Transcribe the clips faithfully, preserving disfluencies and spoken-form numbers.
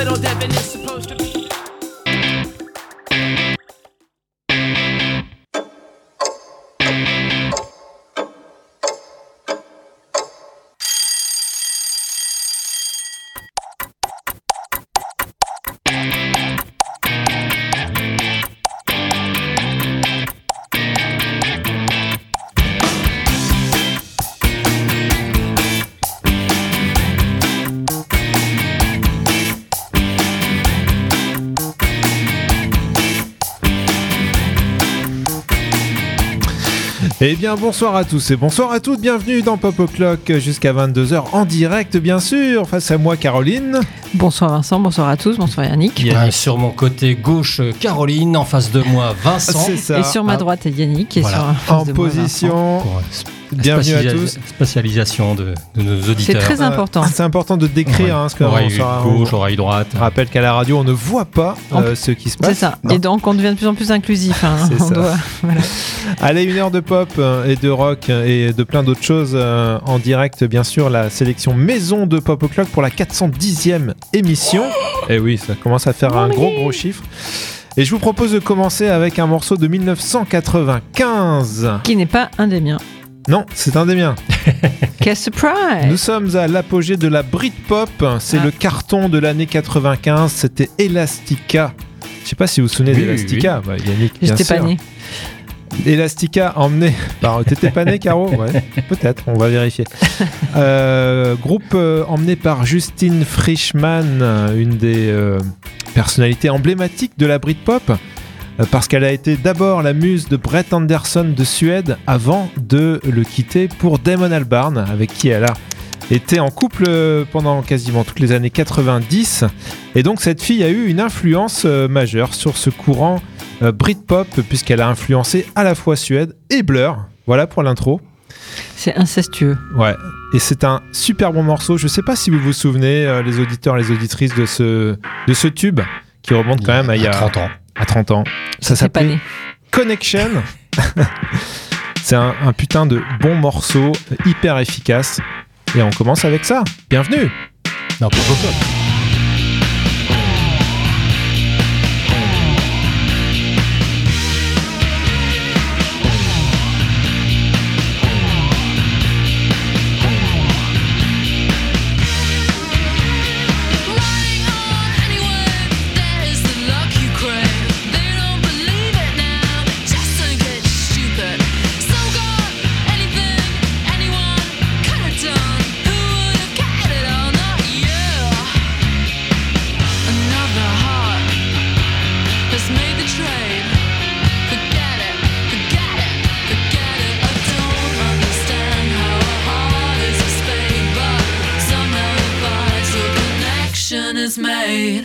little Devin is supposed to be. Eh bien bonsoir à tous et bonsoir à toutes, bienvenue dans Pop O'Clock jusqu'à vingt-deux heures en direct bien sûr, face à moi Caroline. Bonsoir Vincent, bonsoir à tous, bonsoir Yannick. Yannick. Ah, sur mon côté gauche Caroline, en face de moi Vincent. C'est ça. Et sur ma droite Yannick. Et Voilà. sur, en face En de position. Moi, Bienvenue Spatialis- à tous. Spatialisation de, de nos c'est auditeurs. très important. Euh, c'est important de décrire Ouais. hein, ce qu'on Oreille sera- gauche, oreille droite. Je rappelle qu'à la radio on ne voit pas En euh, ce qui se passe. C'est ça. Non. Et donc on devient de plus en plus inclusif. Hein. C'est On ça. doit- voilà. Allez, une heure de pop euh, et de rock euh, et de plein d'autres choses euh, en direct, bien sûr, la sélection maison de Pop O'Clock pour la quatre cent dixième émission. Et oui, ça commence à faire un gros gros chiffre. Et je vous propose de commencer avec un morceau de dix-neuf cent quatre-vingt-quinze. Qui n'est pas un des miens. Non, c'est un des miens. Quel surprise! Nous sommes à l'apogée de la Britpop. C'est Ah. le carton de l'année quatre-vingt-quinze. C'était Elastica. Je sais pas si vous vous souvenez Oui, d'Elastica. Bah, Yannick, bien J'étais sûr. pas née. Elastica emmené par... T'étais pas né, Caro? Ouais, peut-être, on va vérifier. Euh, groupe euh, emmené par Justine Frischmann, euh, une des euh, personnalités emblématiques de la Britpop, euh, parce qu'elle a été d'abord la muse de Brett Anderson de Suède avant de le quitter pour Damon Albarn, avec qui elle a été en couple euh, pendant quasiment toutes les années quatre-vingt-dix. Et donc cette fille a eu une influence euh, majeure sur ce courant Euh, Britpop, puisqu'elle a influencé à la fois Suède et Blur. Voilà pour l'intro. C'est incestueux. Ouais. Et c'est un super bon morceau. Je sais pas si vous vous souvenez, euh, les auditeurs, les auditrices, de ce, de ce tube qui remonte quand même à il y a trente ans. À trente ans. Ça C'est pas s'appelait né. Connection. C'est un, un putain de bon morceau, hyper efficace. Et on commence avec ça. Bienvenue. Non, pas beaucoup. Is made.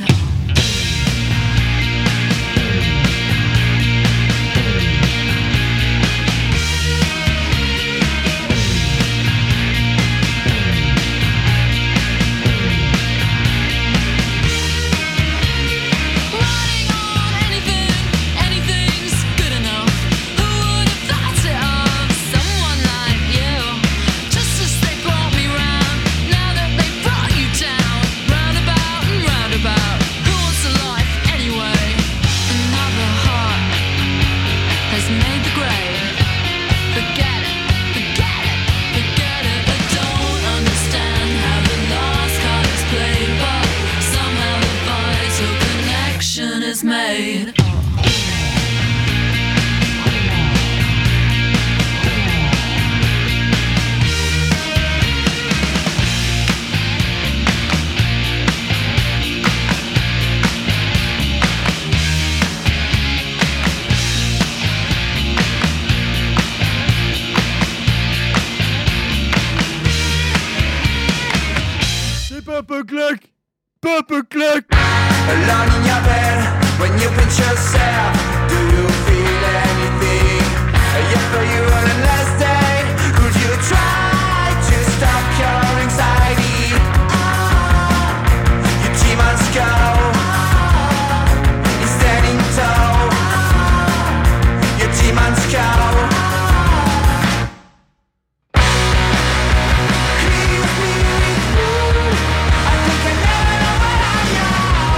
Is made. C'est Pop O'Clock. Pop O'Clock. Alone in your bed, when you pinch yourself, do you feel anything? If for you on a last day, could you try to stop your anxiety? Ah, your demons go, you're standing tall. Your demons go. Please be with you. I think I never know what I know.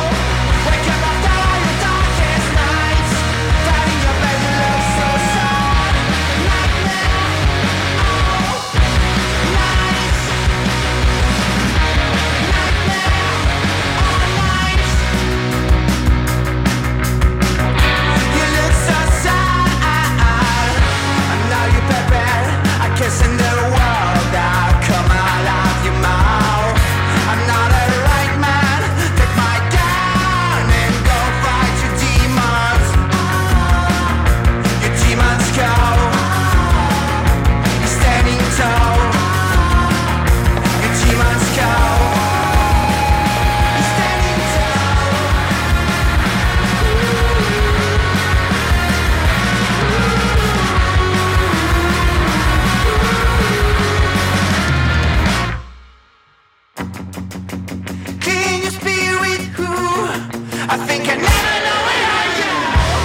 I think I never know where I am.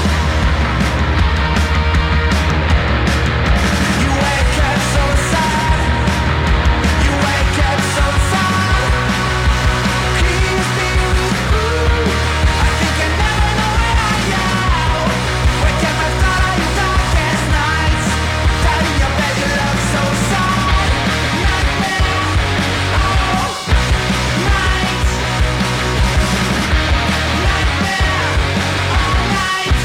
You wake up so sad. You wake up so sad. Please be with me. I think I never know where I am. Wake up after your darkest nights. Tired of your bed, you look so sad. Nightmare, oh, night. Nightmare, all night.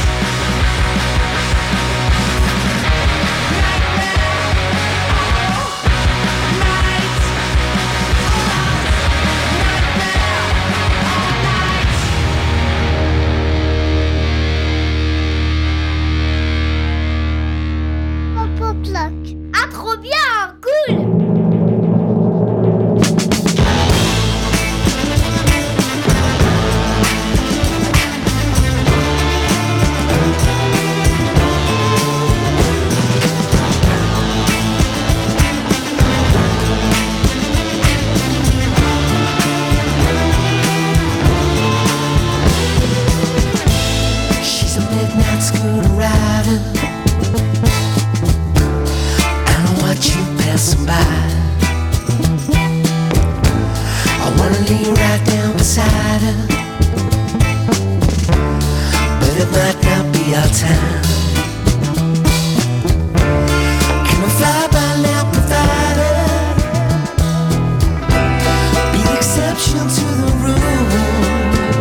Pop-Pop-Lock. Ah, trop bien, cool. She's a midnight scooter rider. I don't watch you passing by. I wanna lay right down beside her, but it might not be our time. Can I fly by now, provider? Be the exception to the rule.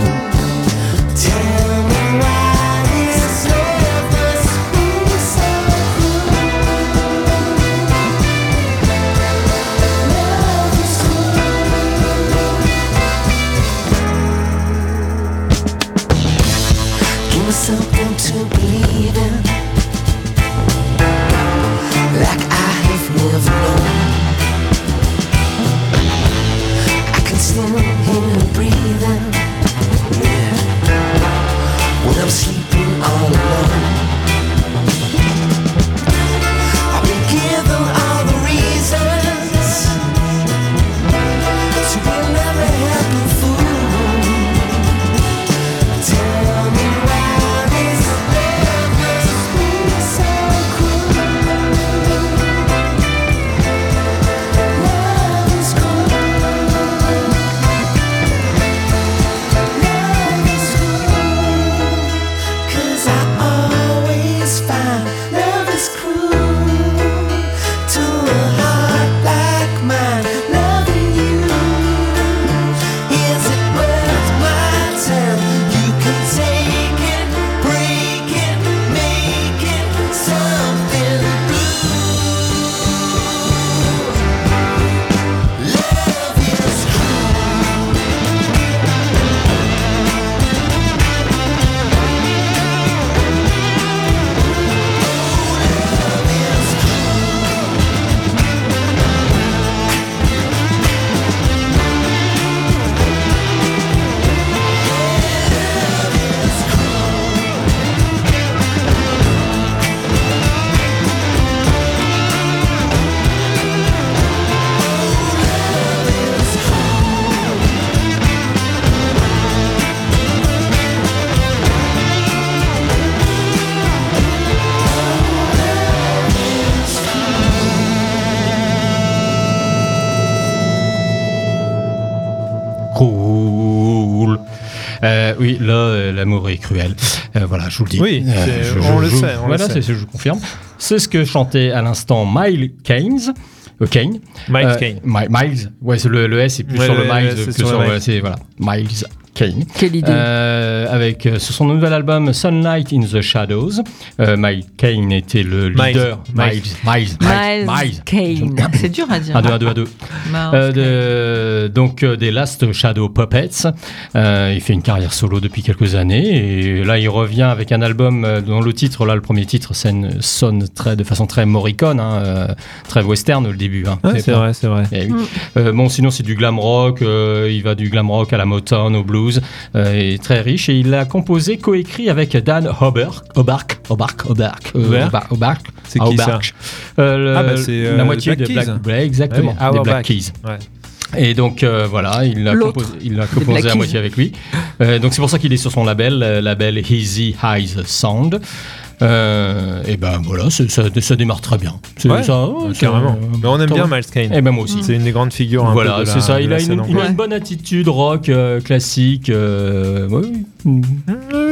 Tell me why this love must be so cruel. Love is cruel. Give me something to believe in, like I have never known. I can still hear her breathing, yeah, when I'm sleeping all alone. I've been given all the reasons to be never happy fool. Tell me why this love must be so cruel. Love is cruel. Love is cruel. 'Cause I always find love is cruel to a heart like mine. Loving you, is it worth my time? You can take it, break it, make it something blue. Love is cruel. Cool. Euh, oui, là, euh, l'amour est cruel. Euh, voilà, je vous le dis. Oui, Euh, c'est- je- on je- le je- sait, on le voilà, sait. c'est ce que je confirme. C'est ce que chantait à l'instant Miles Keynes. Euh, Kane. Miles Euh, Kane. Mi- Miles. Ouais, c'est le, le S est plus Ouais, sur le, le- Miles le S que est sur sur le le. Miles. C'est voilà, Miles Kane. Quelle idée. Euh, avec euh, sur son nouvel album Sunlight in the Shadows, euh, Miles Kane était le Miles. leader. Miles. Miles. Miles. Miles Kane. C'est dur à dire. À deux, à deux, à deux. Miles Euh, Kane. de- donc euh, des Last Shadow Puppets. Euh, il fait une carrière solo depuis quelques années et là il revient avec un album euh, dont le titre, là le premier titre sonne, sonne très, de façon très Morricone, hein, euh, très western au début. Hein. Ouais, c'est pas- vrai, c'est vrai. Eh oui. Euh, bon, sinon c'est du glam rock, euh, il va du glam rock à la Motown, au blues, euh, et très riche. Et il a composé, coécrit avec Dan Oberk, Oberk, Oberk, Oberk, euh, Oberk. Oberk, Oberk. C'est qui ça Oberk. Euh, le- Ah bah c'est euh, la moitié Black des Keys. Black, Black- exactement, Ah oui, des Auerbach. Black Keys. Ouais. Et donc euh, voilà, il l'a L'autre, composé, il l'a les composé Black à Keys. moitié avec lui. Euh, donc c'est pour ça qu'il est sur son label, euh, label Easy Eyes Sound. Euh, et ben voilà, c'est- ça, ça démarre très bien. C'est Ouais, ça, ouais, c'est- carrément. Mais on aime ça bien va. Miles Kane. Et ben moi aussi. C'est une des grandes figures. un Voilà, peu de la- c'est ça. de Il la a, scène une, il a anglaise. une bonne attitude rock euh, classique. Euh, ouais. Oui, oui,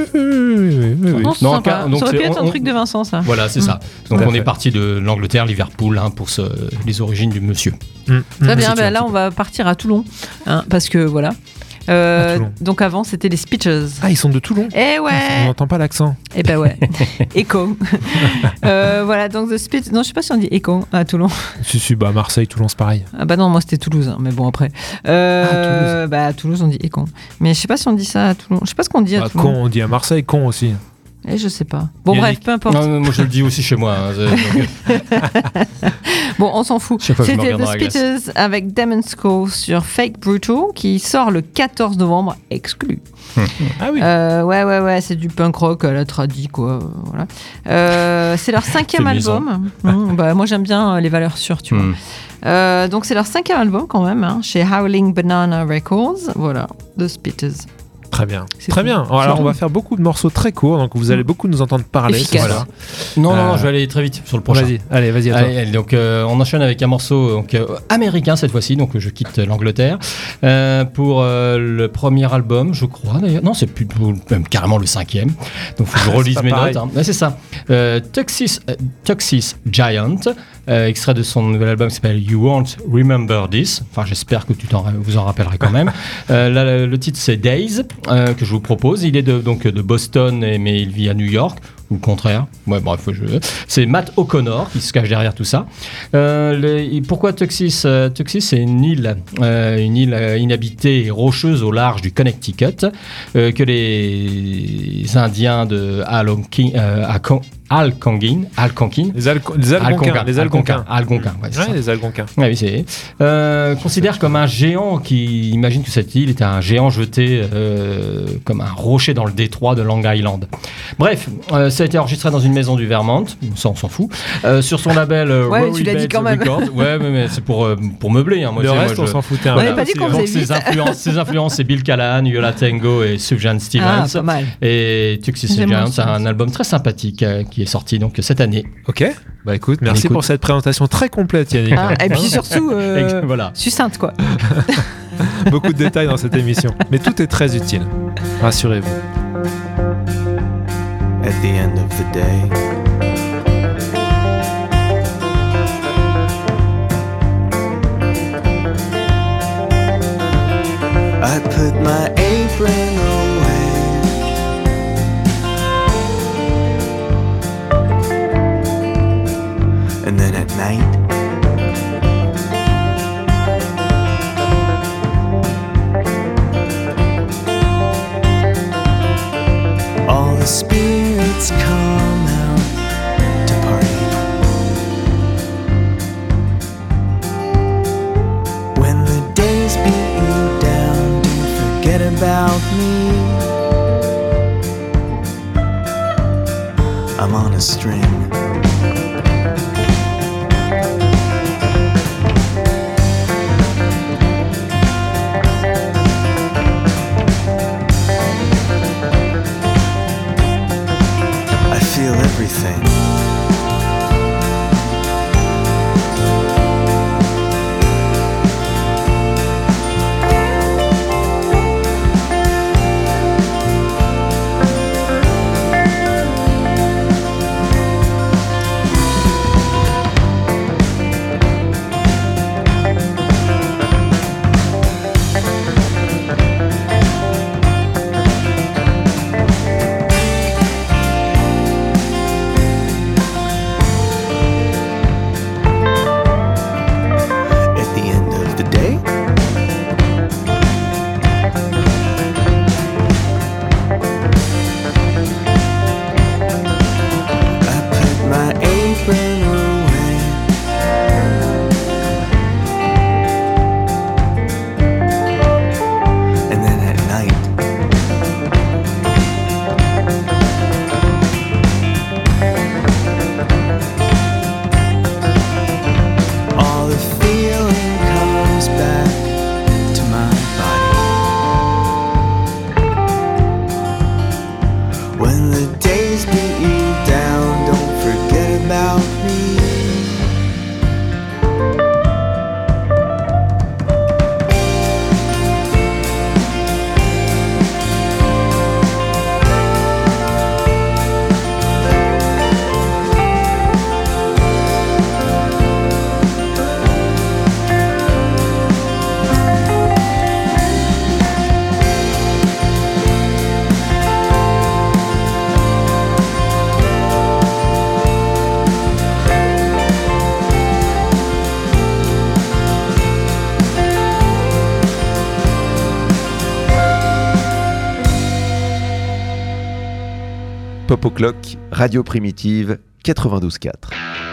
oui, oui. Non, c'est Non, sympa. car- donc ça aurait pu c'est- être un on- truc de Vincent, ça. Voilà, c'est Mm. ça. Donc Tout à on fait. est parti de l'Angleterre, Liverpool, hein, pour ce- les origines du monsieur. Mm. Très Mm. bien, c'est bah un là petit on va partir à Toulon, hein, parce que voilà. Euh, À Toulon. donc avant c'était les Speeches. Ah, ils sont de Toulon. Eh On ouais. n'entend pas l'accent. Eh ben ouais. Echo. Euh, voilà donc The Speeches. Non je sais pas si on dit Echo à Toulon. Si, si, bah Marseille, Toulon, c'est pareil. Ah bah non moi c'était Toulouse, hein, mais bon après. Euh, Ah, bah à Toulouse on dit Echo. Mais je sais pas si on dit ça à Toulon. Je sais pas ce qu'on dit à Bah, Toulon. con, on dit à Marseille, con aussi. Eh, je sais pas. Bon Yannick. bref peu importe. Non, non, moi je le dis aussi chez moi. hein, c'est- donc, Bon, on s'en fout. Chaque fois que je me C'était regarde The dans la glace. Speeches avec Damon Sco sur Fake Brutal qui sort le quatorze novembre, exclu. Ah oui. Euh, ouais, ouais, ouais, c'est du punk rock à la tradi, quoi. euh, Voilà. Euh, c'est leur cinquième C'est maison. album. Mmh, bah, moi, j'aime bien euh, les valeurs sûres, tu vois. Hmm. Euh, donc, c'est leur cinquième album quand même, hein, chez Howling Banana Records. Voilà, The Speeches. Très bien. C'est Très tout. bien. C'est Alors, tout. on va faire beaucoup de morceaux très courts, donc vous allez beaucoup nous entendre parler. Efficace. ce soir. Non, non, non, Euh, je vais aller très vite sur le prochain. Vas-y, allez, vas-y, à toi. Allez, allez, donc euh, on enchaîne avec un morceau donc, euh, américain cette fois-ci, donc je quitte l'Angleterre euh, pour euh, le premier album, je crois d'ailleurs. Non, c'est plutôt même carrément le cinquième. Donc faut que je relise pas mes pareil. notes. Hein. Ouais, c'est ça. Euh, Tuxis, euh, Tuxis Giant, euh, extrait de son nouvel album qui s'appelle You Won't Remember This. Enfin, j'espère que tu t'en, vous en rappellerez quand même. euh, là, le, le titre c'est Days euh, que je vous propose. Il est de, donc de Boston, et- mais il vit à New York. Ou le contraire. Ouais, bref, je... c'est Matt O'Connor qui se cache derrière tout ça. Euh, le- Pourquoi Tuxis euh, Tuxis, c'est une île, euh, une île euh, inhabitée et rocheuse au large du Connecticut euh, que les Indiens de Algonquin, euh, Alcon- Algonquin, Algonquin, Les, Alco- les Algonquins. Les Algonquins. Algonquins, ouais, c'est Ouais, ça. les Algonquins. Ouais, oui, c'est. Euh, considère comme un géant qui imagine que cette île était un géant jeté euh, comme un rocher dans le détroit de Long Island. Bref, euh, ça a été enregistré dans une maison du Vermont, ça on s'en fout, euh, sur son label euh, Ouais, Rory tu l'as dit Beds quand même. Records. Ouais, mais, mais c'est pour, euh, pour meubler. Hein, moi, Le tu sais, reste, moi, on je- s'en foutait un On peu. n'avait pas dit qu'on Donc, faisait ses vite. influences, ses influences, c'est Bill Callahan, Yola Tango et Sufjan Ah, Stevens. pas mal. Et Tuxis J'aime Giant, bien c'est ça. un album très sympathique euh, qui est sorti donc cette année. Ok. Bah écoute, merci Écoute. pour cette présentation très complète, Yannick. Ah, et puis surtout, euh, Et voilà. succincte, quoi. Beaucoup de détails dans cette émission. Mais tout est très utile. Rassurez-vous. At the end of the day, I put my apron away. And then at night, all the spirits come out to party. When the days beat you down, don't forget about me. I'm on a string. I feel everything. Pop O'Clock, Radio Primitive, quatre-vingt-douze quatre.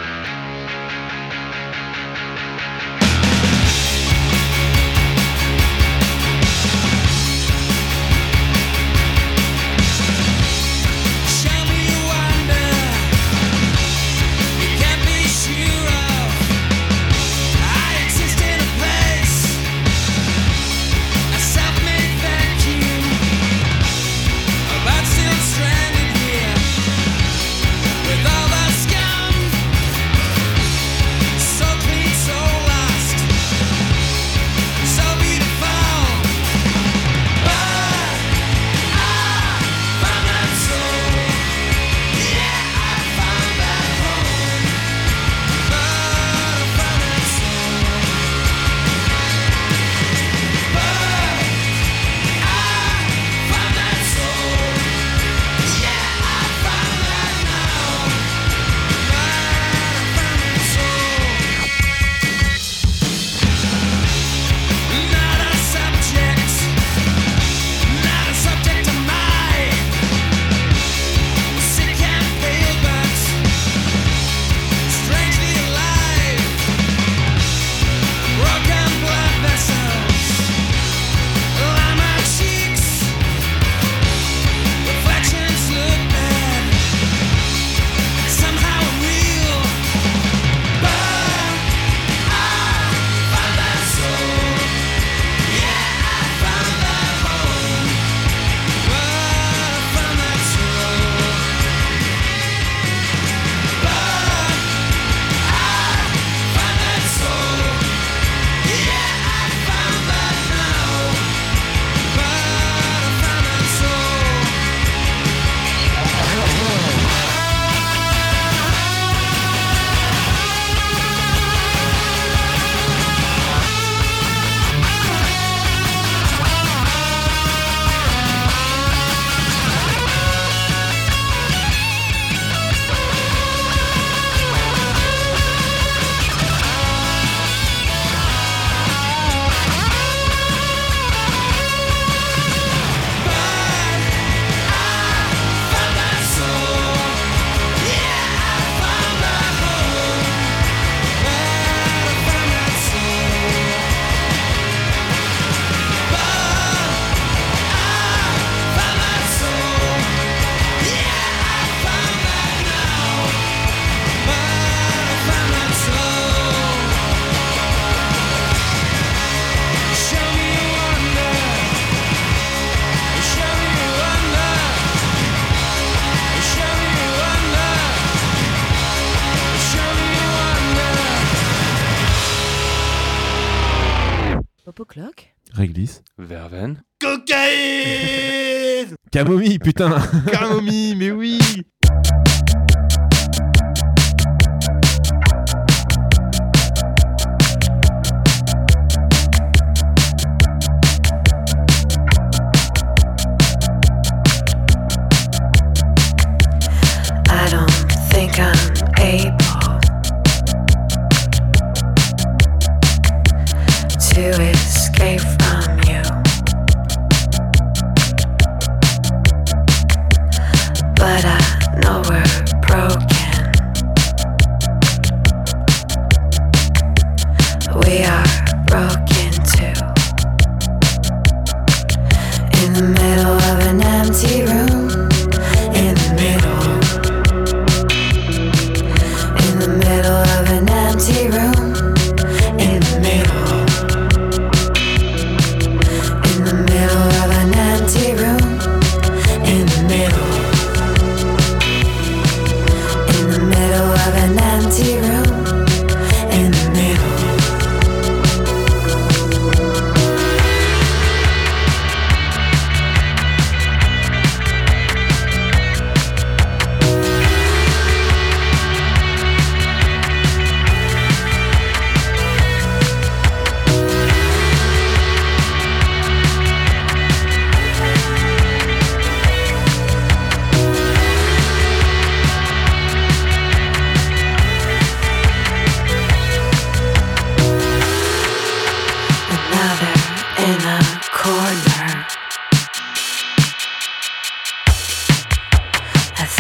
Réglisse. Verveine. Cocaïne. Camomille, putain. Camomille, mais oui. I don't think I'm able to escape from you, but I know we're broken. We are broken too. In the middle of an empty room, in the middle, in the middle of an empty room, in the middle, in the middle of an empty room, in the middle.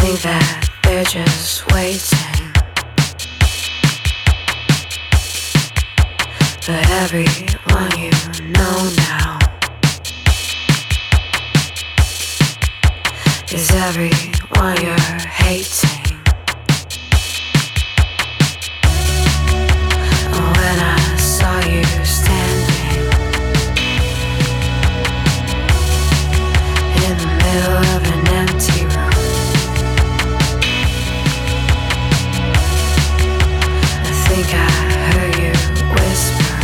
think that they're just waiting, but everyone you know now is everyone you're hating. When I saw you standing in the middle of an empty room, I think I heard you whisper,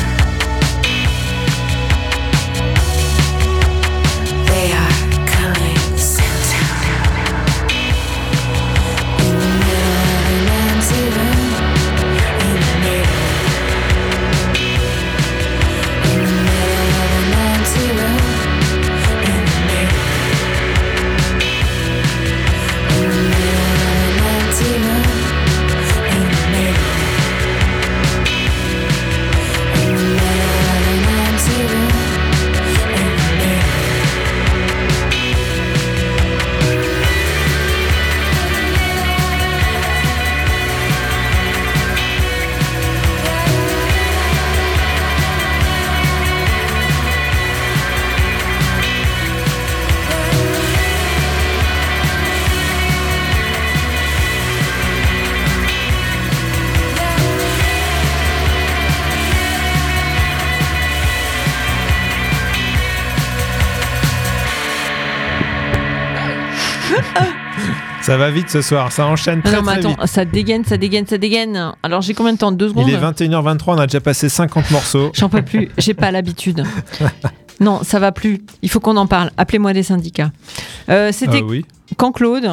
they are coming soon. In the middle of an empty room, in the middle, in the middle of an empty room, in the middle, in the middle of an empty room, in the middle, in the middle of an empty room, in the middle. Ça va vite ce soir, ça enchaîne très Non, mais très attends, vite. ça dégaine, ça dégaine, ça dégaine. Alors j'ai combien de temps? Deux secondes? Il est vingt et une heures vingt-trois, on a déjà passé cinquante morceaux. J'en peux plus, j'ai pas l'habitude. Non, ça va plus. Il faut qu'on en parle. Appelez-moi les syndicats. Euh, c'était Ah oui. quand Claude.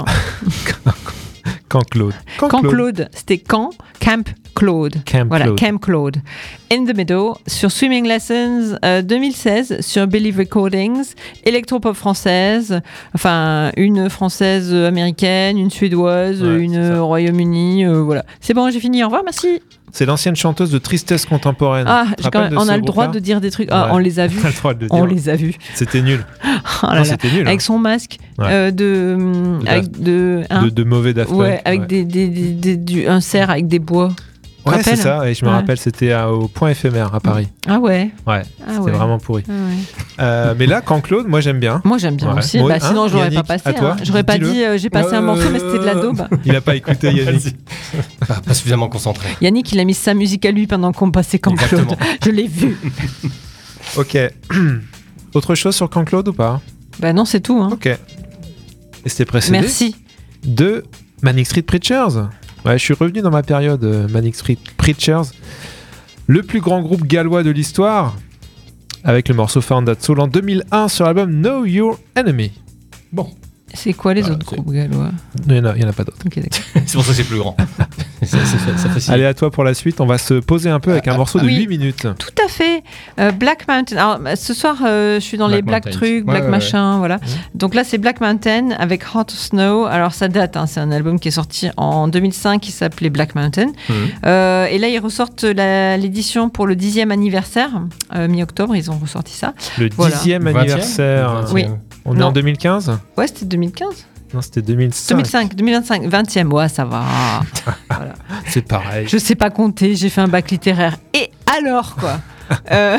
Quand Claude. Quand Quand Claude, c'était quand Camp Claude. Camp voilà, Claude. Camp Claude. In the Meadow, sur Swimming Lessons euh, deux mille seize, sur Believe Recordings, électropop française, enfin une française euh, américaine, une suédoise, Ouais, une c'est ça. au Royaume-Uni, euh, voilà. C'est bon, j'ai fini, au revoir, merci. C'est l'ancienne chanteuse de Tristesse contemporaine. Ah, Tu te j'ai quand rappelles même- de on ce a le droit groupe-là de dire des trucs. Ah, Ouais. on les a vus. On a le droit de le On dire. les a vus. C'était nul. Oh là Non, là. c'était nul. hein. Avec son masque Ouais. euh, de, De avec de, hein, de, de mauvais Daft Punk. ouais, avec ouais. Des, des, des, des- du, un cerf avec des bois. Tu te Ouais, c'est rappelles ça. Et je me Ouais. rappelle, c'était à- au Point éphémère à Paris. Ah ouais. Ouais, Ah c'était ouais. vraiment pourri. Ah ouais. Euh, mais là, quand Claude, moi j'aime bien. Moi j'aime bien Ouais. aussi. Moi, Bah, sinon hein, j'aurais Yannick, pas passé. à toi, hein. J'aurais pas dis-le. dit euh, j'ai passé un Euh, morceau mais c'était de la daube. Il a pas écouté Yannick. Vas-y. Pas, pas suffisamment concentré. Yannick il a mis sa musique à lui pendant qu'on passait quand Claude. Exactement. Je l'ai vu. Ok. Autre chose sur Quand Claude ou pas? Bah non c'est tout. Hein. Ok. Et c'était précédé Merci. de Manic Street Preachers. Ouais, je suis revenu dans ma période euh, Manic Street Preachers, le plus grand groupe gallois de l'histoire, avec le morceau Found That Soul en deux mille un sur l'album Know Your Enemy. Bon, C'est quoi les Voilà, autres c'est- groupes gallois? Il n'y en, a- il y en a pas d'autres. Ok d'accord. c'est pour ça que c'est plus grand. ça, ça, ça facilite. Allez, à toi pour la suite. On va se poser un peu avec un Ah, morceau ah, de oui. huit minutes. Tout à fait. Euh, Black Mountain. Alors, bah, ce soir, euh, je suis dans Black les Black Mountains. trucs, Ouais, Black ouais, machin, voilà. Donc là, c'est Black Mountain avec Hot Snow. Alors, ça date, hein, c'est un album qui est sorti en deux mille cinq qui s'appelait Black Mountain. Mhm. Euh, et là, ils ressortent la- l'édition pour le dixième anniversaire. Euh, mi-octobre, ils ont ressorti ça. Le Voilà. dixième vingtième anniversaire. vingtième. Oui. On est Non. en deux mille quinze? Ouais, c'était deux mille quinze Non, c'était deux mille cinq. deux mille cinq, deux mille vingt-cinq, vingtième, ouais, ça va. Voilà. C'est pareil. Je sais pas compter, j'ai fait un bac littéraire. Et alors, quoi Euh,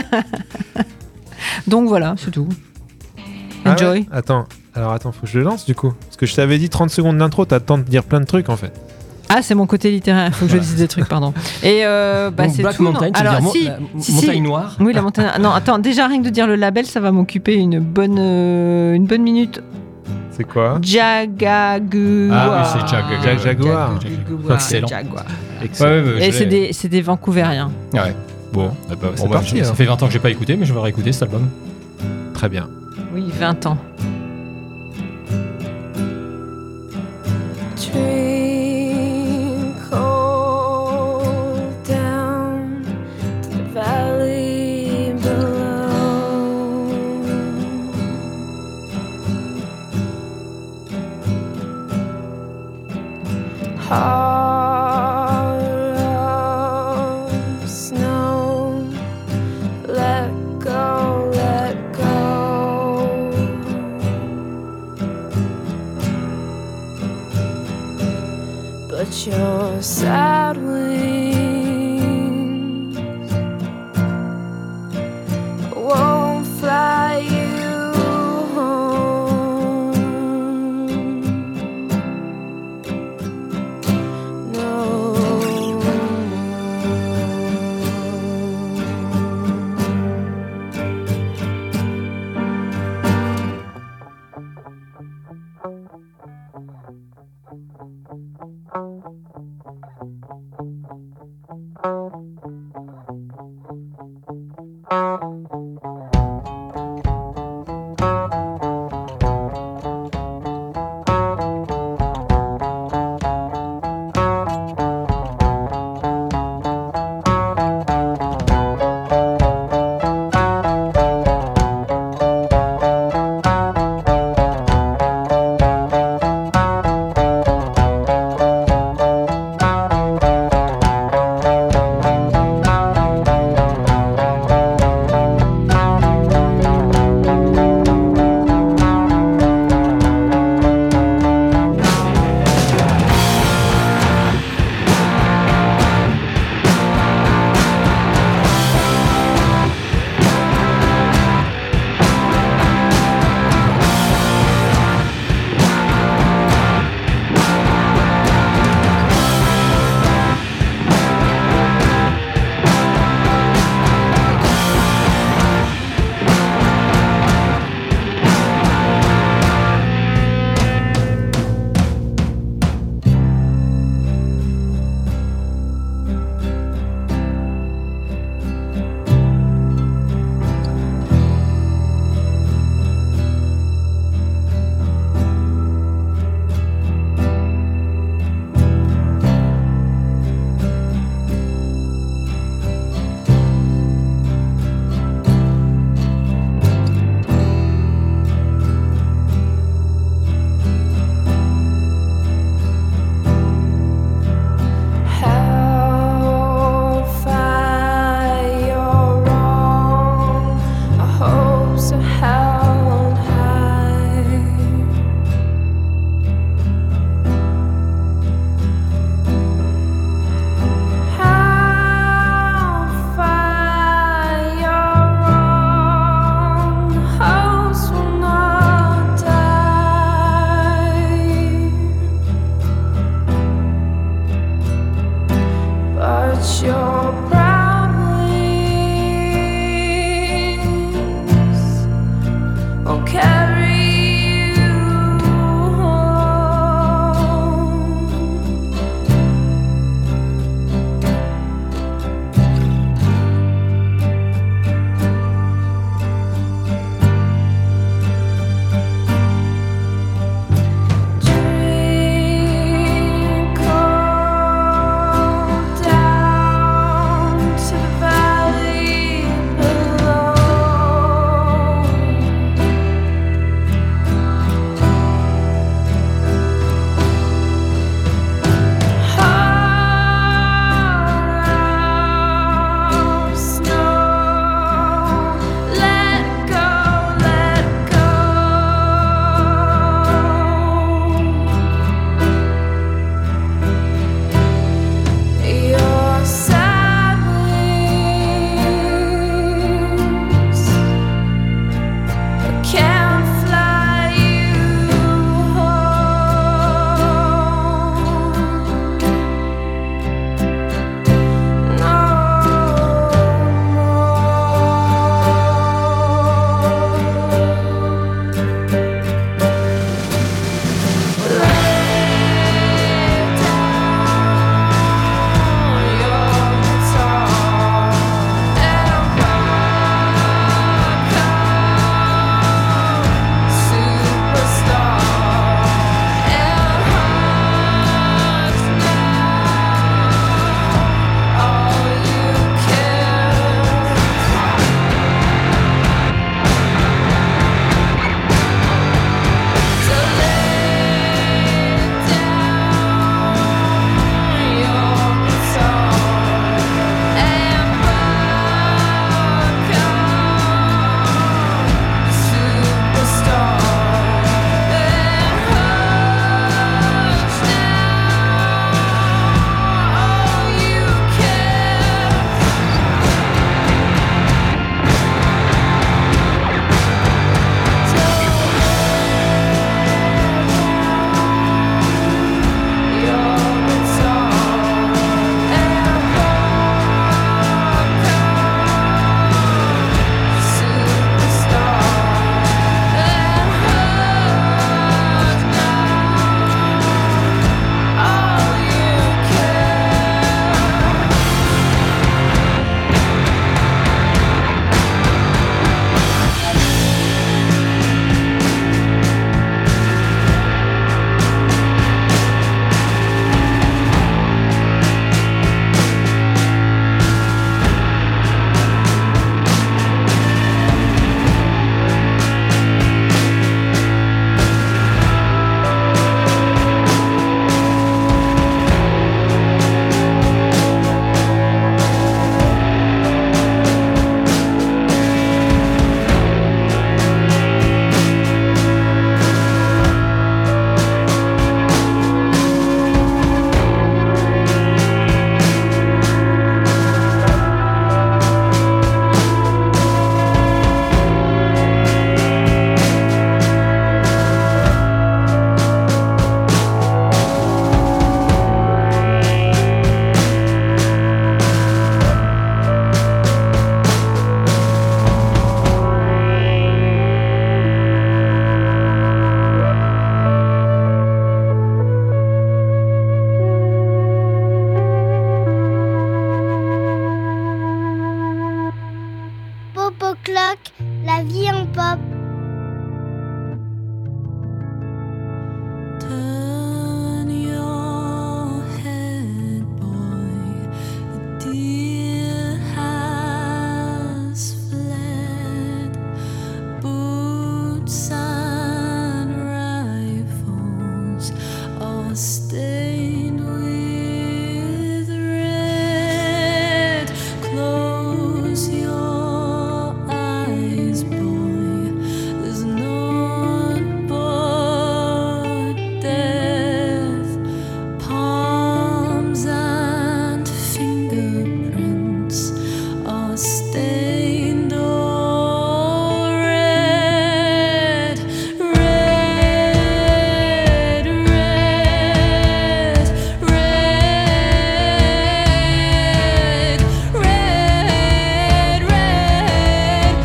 Donc voilà, c'est tout. Ah Enjoy. ouais Attends, alors attends, faut que je le lance du coup. Parce que je t'avais dit trente secondes d'intro, t'as le temps de dire plein de trucs en fait. Ah, c'est mon côté littéraire, faut que je dise des trucs, pardon. Et euh, bah, Donc, c'est Black tout. non Mountain, tu veux Alors, dire mo- si, la si, montagne si. noire. Oui, la montagne. Non, attends, déjà rien que de dire le label, ça va m'occuper une bonne, euh, une bonne minute. C'est quoi? Jagaguar. Ah oui, c'est Jag- Jag- Jaguar. Jaguar. Excellent. Jaguar. Excellent. Ouais, ouais, ouais, Et je c'est l'ai. des, c'est des Vancouveriens. Ouais. Bon, eh ben, c'est Bon, bah, parti. je- ça alors. fait vingt ans que j'ai pas écouté, mais je vais réécouter cet album. Très bien. Oui, vingt ans. Trickle down to the valley below. Heart of snow, let go, let go. but your sad wings won't fly you home. No. stained with red. Close your eyes, boy. There's none but death. Palms and fingerprints are stained all red. Red, red, red, red, red,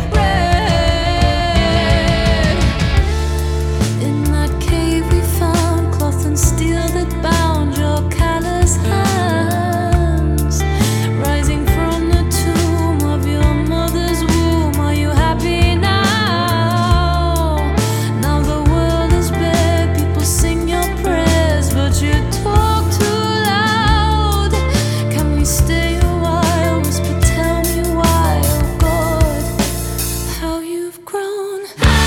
red. In that cave we found cloth and steel that bound your callous hands. Rising from the tomb of your mother's womb, are you happy now? Now the world is bare, people sing your prayers, but you talk too loud. Can we stay a while? Whisper, tell me why, oh God, how you've grown.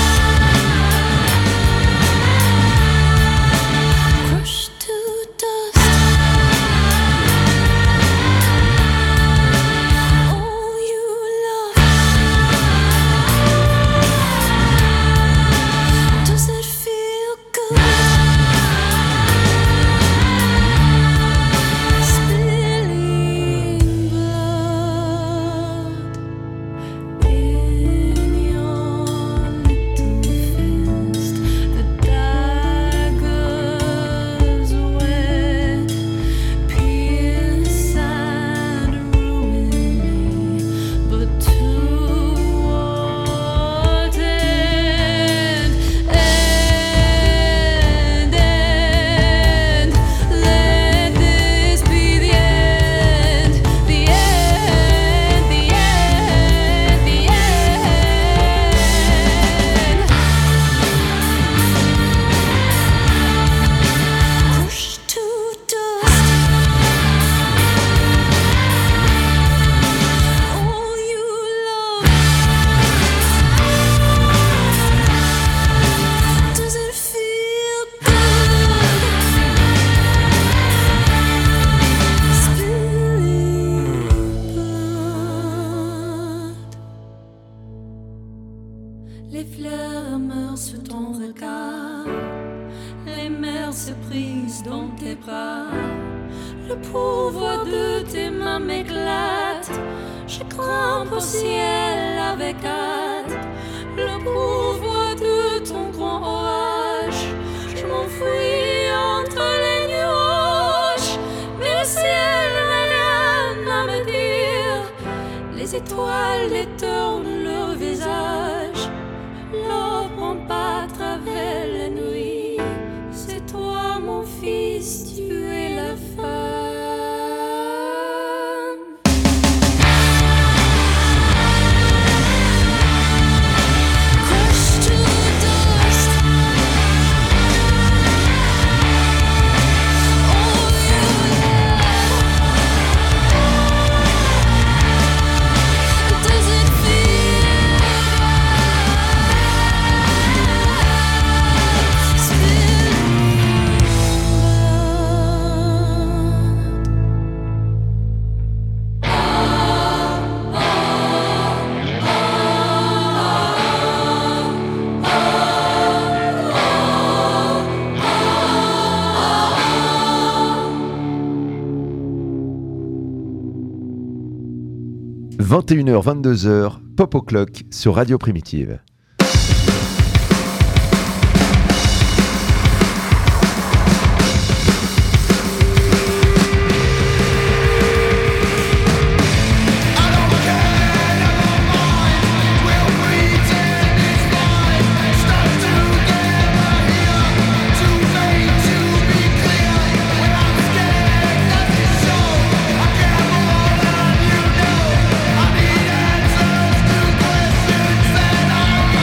Crushed to dust. All you love. Does it feel good? Spilling blood in your little fist. The daggers wet pierce and ruin me, but to what end? End, end. Let this be the end, the end, the end, the end. Crushed to dust. All you love. Does it feel good? Spilling blood. Les fleurs meurent sous ton regard. Les mers se brisent dans tes bras. Le pouvoir de tes mains m'éclate. Je grimpe au ciel avec hâte. Le pouvoir de ton grand orage. Je m'enfuis entre les nuages. Mais le ciel n'a rien à me dire. Les étoiles détournent leur visage. L'or prend pas à travers la nuit. C'est toi mon fils, tu es la femme. Crushed to dust. All you love. Does it feel? vingt et une heures vingt-deux heures, Pop O'Clock sur Radio Primitive. I need answers to questions that I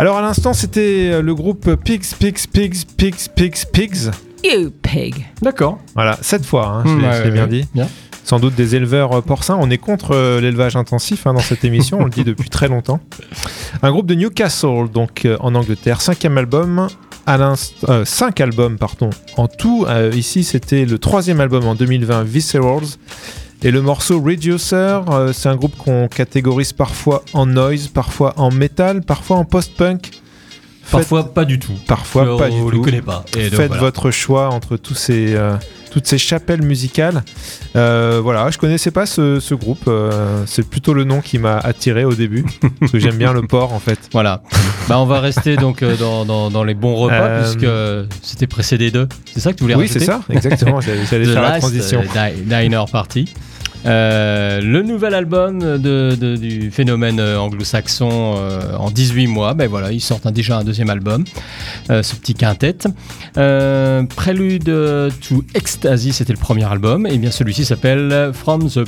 Alors à l'instant, c'était le groupe Pigs, Pigs, Pigs, Pigs, Pigs, Pigs. You pig. D'accord. Voilà, sept fois, hein, je Mmh, l'ai, ouais, je l'ai bien ouais, dit. bien. Sans doute des éleveurs euh, porcins. On est contre euh, l'élevage intensif hein, dans cette émission, on le dit depuis très longtemps. Un groupe de Newcastle, donc euh, en Angleterre, cinquième album. À l'inst- euh, cinq albums, pardon. En tout, euh, ici, c'était le troisième album en deux mille vingt, Viscerals. Et le morceau Reducer, euh, c'est un groupe qu'on catégorise parfois en noise, parfois en metal, parfois en post-punk. Parfois pas du tout. Parfois On pas du le tout. connaît pas. Et donc, Faites voilà. votre choix entre tous ces, euh, toutes ces chapelles musicales. Euh, voilà, je connaissais pas ce, ce groupe. euh, c'est plutôt le nom qui m'a attiré au début, parce que j'aime bien le porc en fait. Voilà. Bah, on va rester donc euh, dans, dans, dans les bons repas Euh, puisque euh, c'était précédé d'eux. C'est ça que tu voulais Oui, rajouter? c'est ça, exactement. J'allais, j'allais The faire la Last, transition. euh, Di- Diner Party. Euh, le nouvel album de, de- du phénomène euh, anglo-saxon euh, en dix-huit mois, ben voilà, ils sortent un- déjà un deuxième album, euh, ce petit quintet. Euh, Prélude to Ecstasy, c'était le premier album, et bien celui-ci s'appelle From the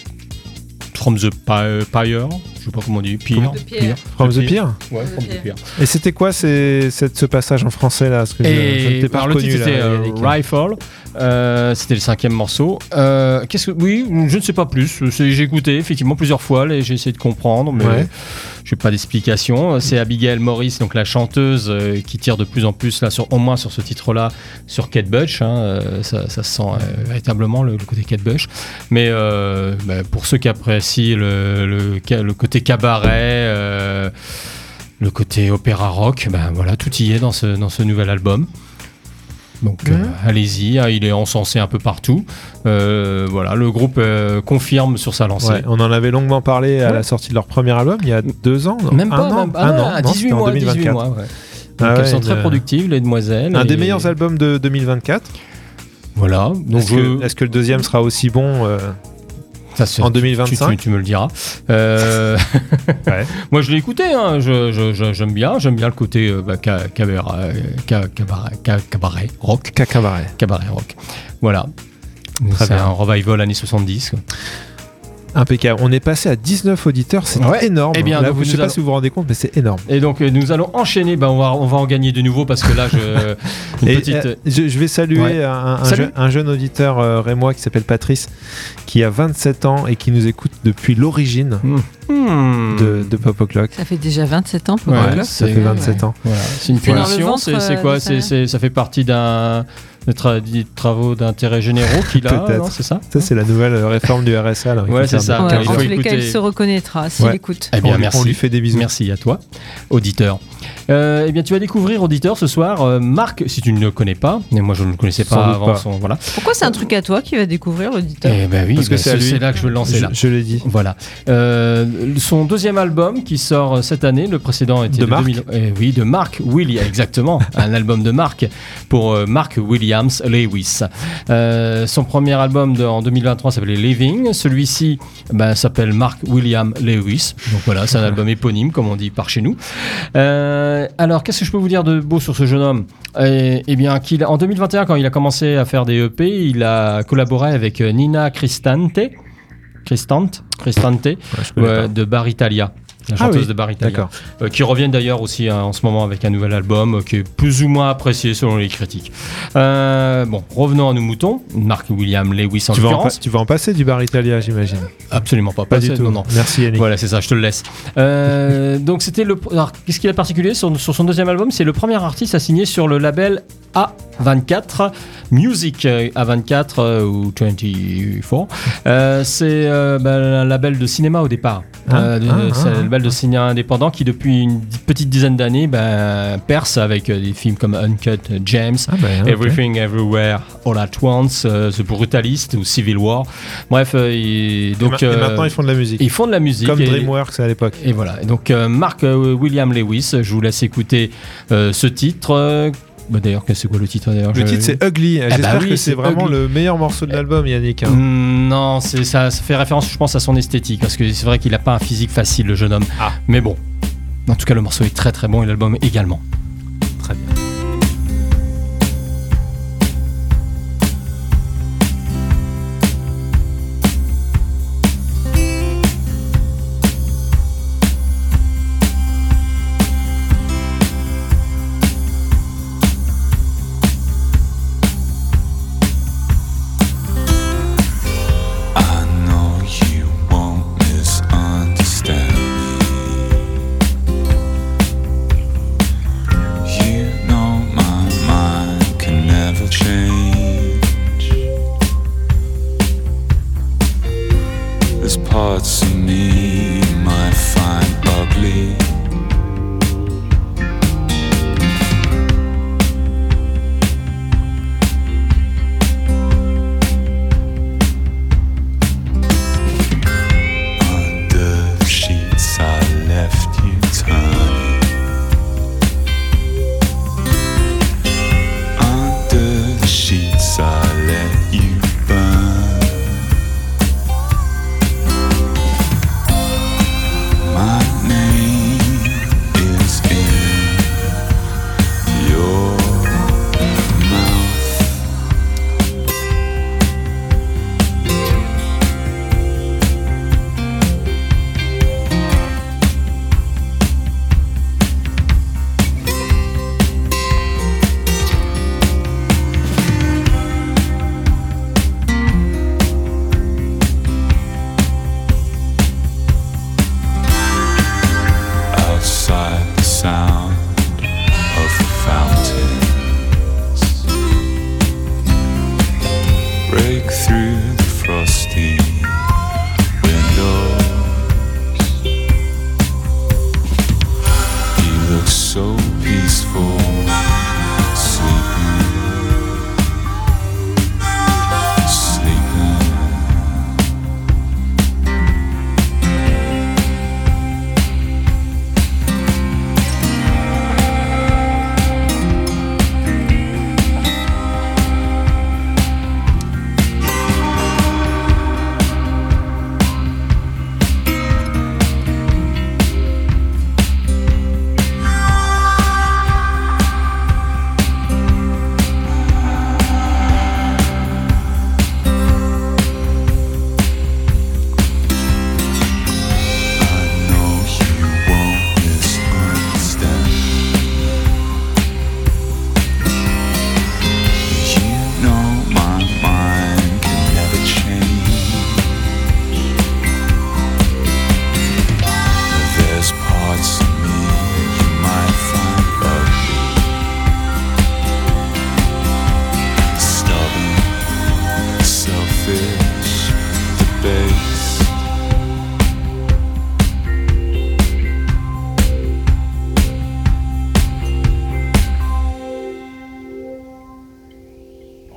From the Pi- Pyre, je sais pas comment on dit, Pyre, The Pyre. From the Pier. Ouais, From the Pyre. Pyre. Et c'était quoi ces, cette, ce passage en français là, parce que je, je ne Et t'ai pas alors, le reconnu titre là, c'était euh, Yannick. Rifle. Euh, c'était le cinquième morceau. Euh, qu'est-ce que oui, je ne sais pas plus. C'est- J'ai écouté effectivement plusieurs fois, et j'ai essayé de comprendre, mais Ouais. j'ai pas d'explication. C'est Abigail Morris, donc la chanteuse, euh, qui tire de plus en plus là, sur, au moins sur ce titre-là, sur Kate Bush. Hein, euh, ça, ça se sent euh, véritablement le, le côté Kate Bush. Mais euh, bah, pour ceux qui apprécient le, le, ca- le côté cabaret. euh, le côté opéra rock, ben voilà, tout y est dans ce, dans ce nouvel album. Donc euh, allez-y, hein, il est encensé un peu partout. Euh, voilà, le groupe euh, confirme sur sa lancée. Ouais, on en avait longuement parlé à Ouais. la sortie de leur premier album il y a deux ans. non Même un pas, an, même pas, un ah, an, à non, dix-huit c'était en mois, deux mille vingt-quatre. dix-huit mois, ouais. Donc Ah elles ouais, sont une- très productives, les demoiselles. Un des et- meilleurs albums de deux mille vingt-quatre. Voilà. Donc Est-ce, je- que, est-ce que le deuxième sera aussi bon euh, ça, c'est- en tu- deux mille vingt-cinq? tu, tu me le diras. Euh, Ouais. Moi, je l'ai écouté. Hein. Je, je- je- j'aime bien. J'aime bien le côté euh, bah, ca- cabaret, ca- cabaret, ca- cabaret rock. Cacabaret. Cabaret rock. Voilà. Très C'est bien. un revival années soixante-dix. quoi. Impeccable. On est passé à dix-neuf auditeurs, c'est Ouais. énorme. Eh bien, Là, donc, vous, je nous sais pas allons- si vous vous rendez compte, mais c'est énorme. Et donc, euh, nous allons enchaîner. Bah, on, va, on va en gagner de nouveau parce que là, je. Une Et, petite. euh, je, je vais saluer Ouais. un, un Salut. je- un jeune auditeur euh, rémois qui s'appelle Patrice, qui a vingt-sept ans et qui nous écoute depuis l'origine Hmm. de, de Pop O'Clock. Ça fait déjà vingt-sept ans pour Ouais, le Ouais, club. ça c'est- fait vingt-sept ans. Voilà. C'est une C'est dans le punition. ventre, C'est, c'est euh, quoi de c'est, sa- c'est- Ça fait partie d'un. De tra- des travaux d'intérêt généraux qu'il a, Peut-être. non, c'est ça Ça, c'est la nouvelle euh, réforme du R S A. là, il Ouais, faut c'est faire ça. des- Ouais, il en faut tous les cas, écouter. il se reconnaîtra s'il Ouais. écoute. Eh bien, on, lui- merci. on lui fait des bisous. Merci à toi, auditeur. Euh, eh bien, tu vas découvrir, auditeur, ce soir, euh, Marc, si tu ne le connais pas, et moi je ne le connaissais Sans pas doute avant pas. son. Voilà. Pourquoi c'est un truc à toi qui va découvrir l'auditeur? Eh ben oui, Parce que ben, c'est à lui. c'est là que je veux le lancer. Je, là. je l'ai dit. Voilà. Euh, son deuxième album qui sort cette année, le précédent était De de, Marc. deux mille eh oui, de Mark Williams, exactement. Un album de Mark pour euh, Mark Williams Lewis. Euh, son premier album de- en deux mille vingt-trois s'appelait Living. Celui-ci ben, s'appelle Mark William Lewis. Donc voilà, c'est un album éponyme, comme on dit par chez nous. Euh, alors, qu'est-ce que je peux vous dire de beau sur ce jeune homme? Eh, eh bien, qu'il, en deux mille vingt et un, quand il a commencé à faire des E P, il a collaboré avec euh, Nina Cristante. Cristante, Cristante Ouais, je connais ouais, pas. de Bar Italia, la Ah chanteuse oui, de Bar Italia, D'accord. euh, qui revient d'ailleurs aussi hein, en ce moment avec un nouvel album euh, qui est plus ou moins apprécié selon les critiques. Euh, bon, revenons à nos moutons. Mark William Lewis en Tu vas, en pa- l'occurrence. tu vas en passer du Bar Italia, j'imagine. Absolument pas. Pas Pas du c'est- tout. Non, non. Merci Yannick. Voilà, c'est ça, je te le laisse. Euh, donc, c'était le. Alors, qu'est-ce qu'il a de particulier sur, sur son deuxième album? C'est le premier artiste à signer sur le label A vingt-quatre Music euh, A vingt-quatre euh, ou vingt-quatre. Euh, c'est euh, bah, un label de cinéma au départ. Ah, Euh, de- ah, c'est ah, un label de cinéma indépendant qui, depuis une di- petite dizaine d'années, ben, perce avec euh, des films comme Uncut James. Ah bah, ok. Everything Everywhere All at Once, euh, The Brutalist ou Civil War. Bref, euh, et Et donc ma- et euh, maintenant ils font de la musique. ils font de la musique. Comme et- DreamWorks à l'époque. et voilà. Et donc, euh, Mark euh, William Lewis, je vous laisse écouter euh, ce titre. euh, bah, d'ailleurs, qu'est-ce- c'est quoi le titre d'ailleurs Le Je- titre c'est Ugly. bah J'espère oui, que c'est c'est vraiment Ugly. le meilleur morceau de l'album, Yannick. hein. Mm, Non, c'est, ça, ça fait référence, je pense, à son esthétique. Parce que c'est vrai qu'il n'a pas un physique facile, le jeune homme. Ah. Mais bon. En tout cas, le morceau est très très bon et l'album également. Très bien.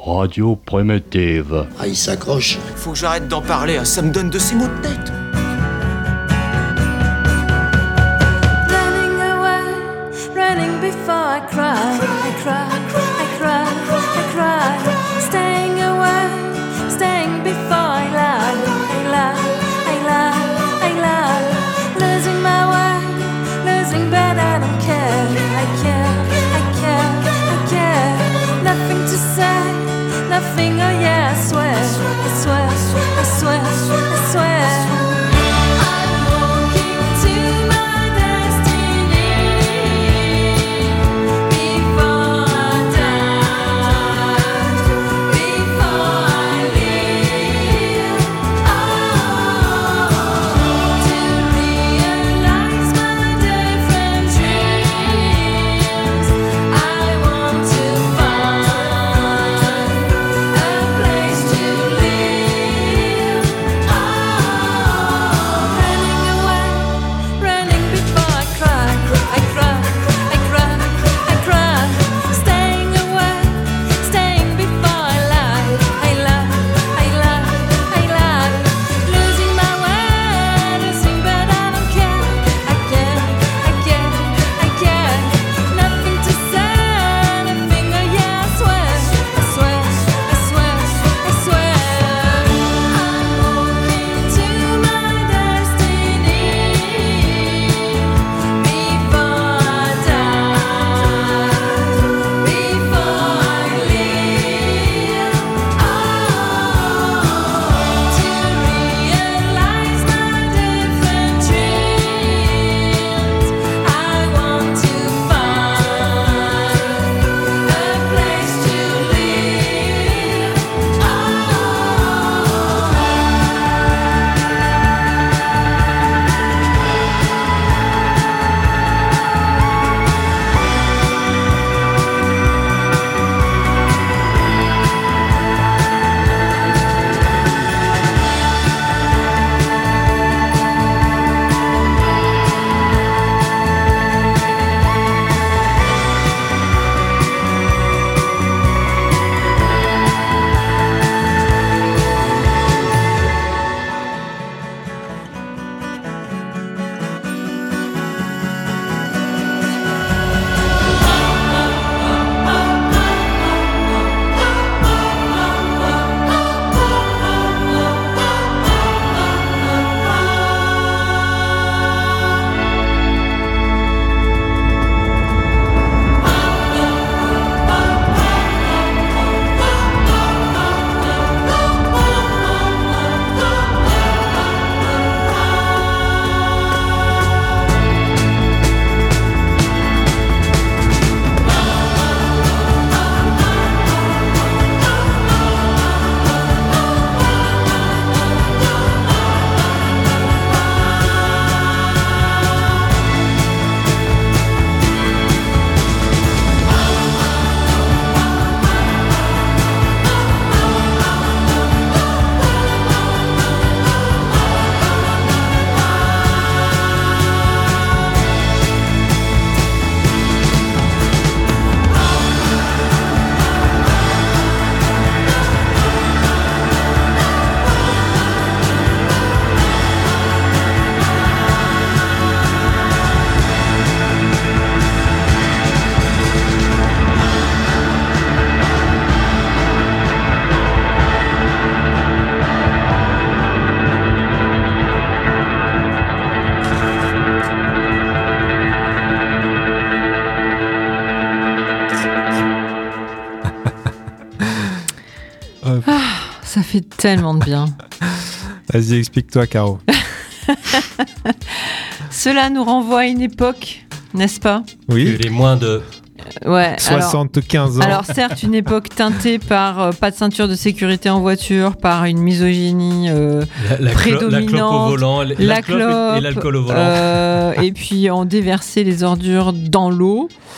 Radio Primitive. Ah, il s'accroche. Faut que j'arrête d'en parler, hein, ça me donne de ces maux de tête. Running away, running before I cry. I cry, I cry, I cry. Staying away, staying before I lie. I lie, I lie, I lie. Losing my way, losing but I don't care. I care, I care, I care. Nothing to say, nothing, oh yeah, I swear, I swear, I swear, I swear. I'm walking to my destiny before I die, before I leave. Oh, to realize my different dreams. I want to find a place to live. Oh, running away, running before I cry. I cry, I cry, I cry. Staying away, staying before I lie. I lie, I lie, I lie. Losing my way, losing but I don't care. I care, I care, I care. Nothing to say, nothing, oh yeah, I swear, I swear, I swear, I swear. I'm walking to my destiny before I die, before I leave. Oh, to realize my different dreams. I want to find a place to live. Ça fait tellement de bien. Vas-y, explique-toi, Caro. Cela nous renvoie à une époque, n'est-ce pas ? Oui. Les moins de Ouais, soixante-quinze alors, ans. alors certes, une époque teintée par euh, pas de ceinture de sécurité en voiture, par une misogynie euh, la, la prédominante, clo- la clope au volant, la, la clope et l'alcool au volant. euh, et puis on déversait les ordures dans l'eau.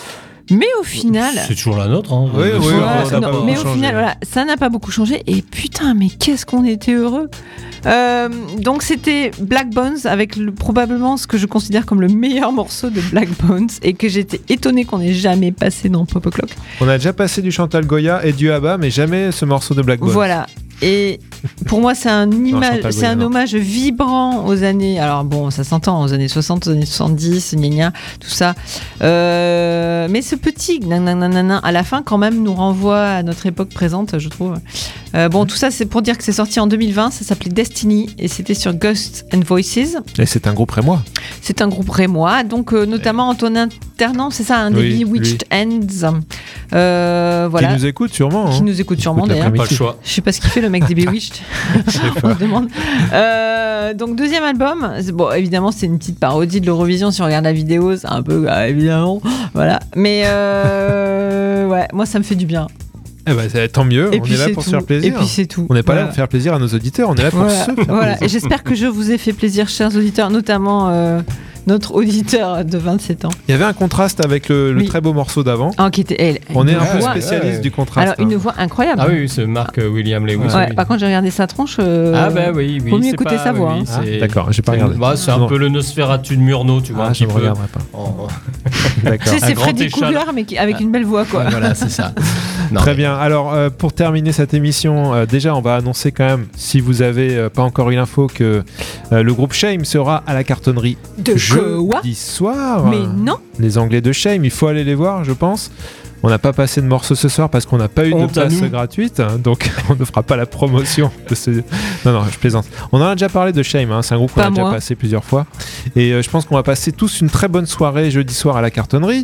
Mais au final... C'est toujours la nôtre. Hein. Oui, oui, Voilà, ça a non, pas mais beaucoup au changé. final, voilà, ça n'a pas beaucoup changé. Et putain, mais qu'est-ce qu'on était heureux. Euh, donc c'était Black Bones avec le, probablement ce que je considère comme le meilleur morceau de Black Bones et que j'étais étonnée qu'on ait jamais passé dans Pop O'Clock. On a déjà passé du Chantal Goya et du ABBA, mais jamais ce morceau de Black Bones. Voilà. Et pour moi, c'est un, image, Chantal c'est un Goya, non. hommage vibrant aux années. Alors bon, ça s'entend aux années soixante, aux années soixante-dix, gna gna, tout ça. Euh, mais ce petit nananana à la fin, quand même, nous renvoie à notre époque présente, je trouve. Euh, bon, tout ça, c'est pour dire que c'est sorti en deux mille vingt. Ça s'appelait Destiny et c'était sur Ghosts and Voices. Et c'est un groupe rémois. C'est un groupe rémois, donc euh, notamment Antonin Ternant, c'est ça, un des Oui, Bewitched Ends. Euh, voilà. Qui nous écoute sûrement. Qui hein. nous écoute sûrement Écoute d'ailleurs. l'après-midi. Pas le choix. Je sais pas ce qu'il fait le mec des Bewitched. On se demande. Euh, donc deuxième album. C'est- Bon, évidemment, c'est une petite parodie de l'Eurovision. Si on regarde la vidéo, c'est un peu ah, évidemment, voilà. Mais euh, ouais, moi ça me fait du bien. Eh ben, c'est- tant mieux, Et on puis est là c'est pour tout. se faire plaisir. Et puis c'est tout. On n'est pas là Voilà. pour faire plaisir à nos auditeurs, on est là pour Voilà, se faire voilà. plaisir. Et j'espère que je vous ai fait plaisir, chers auditeurs, notamment euh, notre auditeur de vingt-sept ans. Il y avait un contraste avec le, le Oui. très beau morceau d'avant. Ah, qui était elle. On est une un peu voix- spécialiste ouais. du contraste. Alors une hein. voix incroyable. Ah oui, oui, c'est Mark euh, William Lewis. Ouais, oui. par contre, j'ai regardé sa tronche. euh, Ah bah oui, oui. Vaut mieux c'est écouter pas- sa voix, oui, hein. c'est- Ah, d'accord, j'ai pas c'est- regardé. bah, c'est un Non. peu le Nosferatu de Murnau, tu vois. Ah, un je petit ne peu. regarderai pas. Oh. D'accord. Tu sais, Un c'est grand Freddy échelle. Cougar, mais qui- avec une belle voix, quoi. Ouais, voilà, c'est ça. Non, Très mais- bien. Alors, euh, pour terminer cette émission, euh, déjà, on va annoncer quand même, si vous avez euh, pas encore eu l'info, que euh, le groupe Shame sera à la cartonnerie De quoi jeudi soir. Mais non. Les Anglais de Shame, il faut aller les voir, je pense. On n'a pas passé de morceaux ce soir parce qu'on n'a pas eu de Honte à place nous. gratuite, hein, donc on ne fera pas la promotion de ce. Non, non, je plaisante. On en a déjà parlé de Shame, hein, c'est un groupe qu'on Pas a déjà moi. passé plusieurs fois. Et euh, je pense qu'on va passer tous une très bonne soirée jeudi soir à la cartonnerie.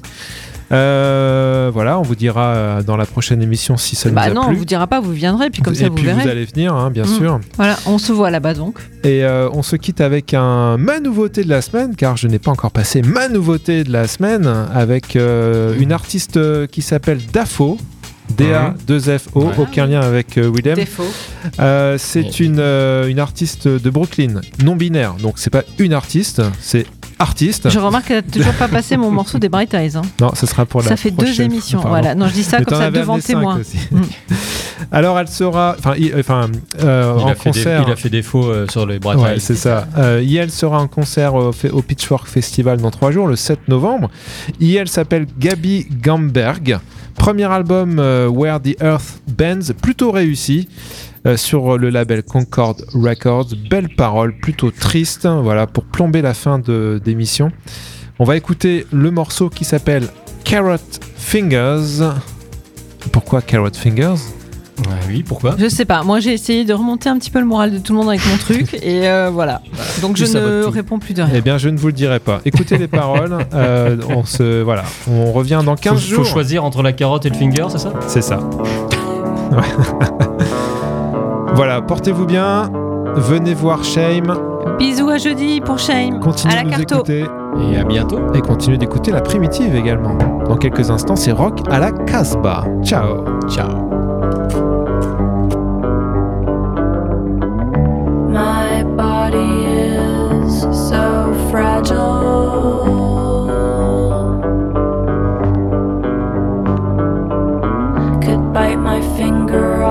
Euh, voilà, on vous dira euh, dans la prochaine émission si ça Bah nous a non, on plu. vous dira pas, vous viendrez, puis comme Et ça vous puis verrez. vous allez venir, hein, bien Mm. sûr. Voilà, on se voit là-bas donc. Et euh, on se quitte avec un ma nouveauté de la semaine, car je n'ai pas encore passé ma nouveauté de la semaine, avec euh, une artiste euh, qui s'appelle Dafo. D A deux F O, Ouais. aucun lien avec euh, Willem. Défaut. Euh, c'est une, euh, une artiste de Brooklyn, non binaire, donc c'est pas une artiste, c'est artiste. Je remarque qu'elle a toujours pas passé mon morceau des Bright Eyes. Hein. Non, ce sera pour la Ça fait deux prochaine. émissions. Pardon. Voilà. Non, je dis ça Mais comme t'en ça avais devant amené cinq témoin. aussi. Mm. Alors elle sera, enfin, il- enfin euh, Il en a, fait des, concert. il a fait défaut euh, sur les Bright Ouais, Eyes. c'est ça. Euh, I L sera en concert au, au Pitchfork Festival dans trois jours, le sept novembre. I L s'appelle Gabi Gamberg. Premier album euh, Where the Earth Bends, plutôt réussi. euh, sur le label Concord Records. Belle parole, plutôt triste, hein, voilà, pour plomber la fin de, d'émission. On va écouter le morceau qui s'appelle Carrot Fingers. Pourquoi Carrot Fingers ? Ouais, oui, pourquoi? Je sais pas. Moi, j'ai essayé de remonter un petit peu le moral de tout le monde avec mon truc. Et euh, voilà. Donc, je Ça va ne tout. réponds plus de rien. Eh bien, je ne vous le dirai pas. Écoutez les paroles. euh, on se, voilà, on revient dans Faut, quinze faut jours. choisir entre la carotte et le finger, c'est ça? C'est ça. Ouais. Voilà, portez-vous bien. Venez voir Shame. Bisous à jeudi pour Shame. Continuez à la de nous carto. écouter. Et à bientôt. Et continuez d'écouter la primitive également. Dans quelques instants, c'est rock à la Casbah. Ciao. Ciao. My body is so fragile. Could bite my finger